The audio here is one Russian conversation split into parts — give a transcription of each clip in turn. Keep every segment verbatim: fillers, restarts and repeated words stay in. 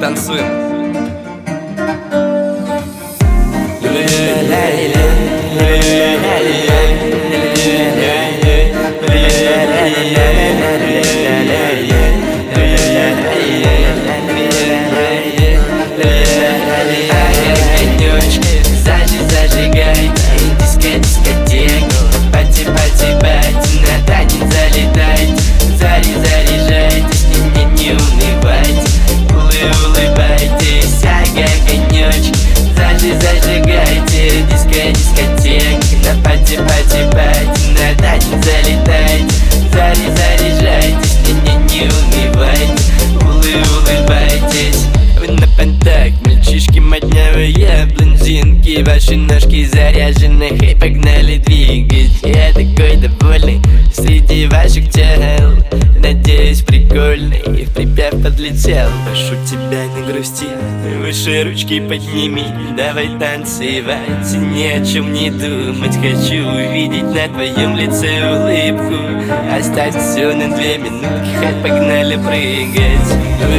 танцуем. Зажигай, диско, дискотека, пати, пати, пати, на танец залетайте, зари, заряжайтесь, не, не, не унывайте, улы, улыбайтесь, ага, конечки, зажи, зажигайте, диско, дискотека, на пати, пати, пати, на танец залетайте, зари, заряжайтесь, не, не, не унывайте, улы, улыбайтесь. Вы на понтах, мальчишки моднявые, блондинки, ваши ножки заряжены, хей, погнали двигать. Я такой довольный среди ваших тел, надеюсь, прикольный, и в припев подлетел. Прошу тебя, не грусти, выше ручки подними, давай танцевать, ни о чем не думать. Хочу увидеть на твоем лице улыбку, оставь все на две минутки, хей, погнали прыгать.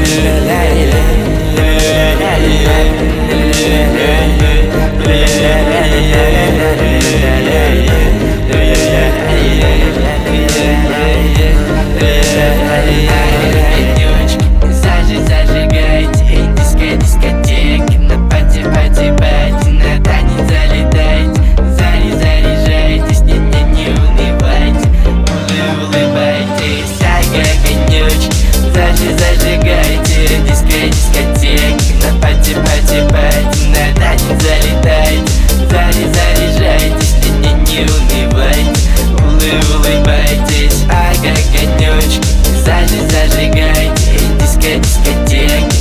Зажи, зажигайте, диско, дискотека, на пати, пати, пати, на танец залетайте, зари, заряжайтесь, не, не, не унывайте, улы, улыбайтесь, ага, конечки, зажи, зажигайте, диско, дискотека, на пати, пати, пати, на танец залетайте, зари, заряжайтесь, не, не, не унывайте, улы, улыбайтесь, ага, конечки, зажи, зажигайте, диско, дискотека.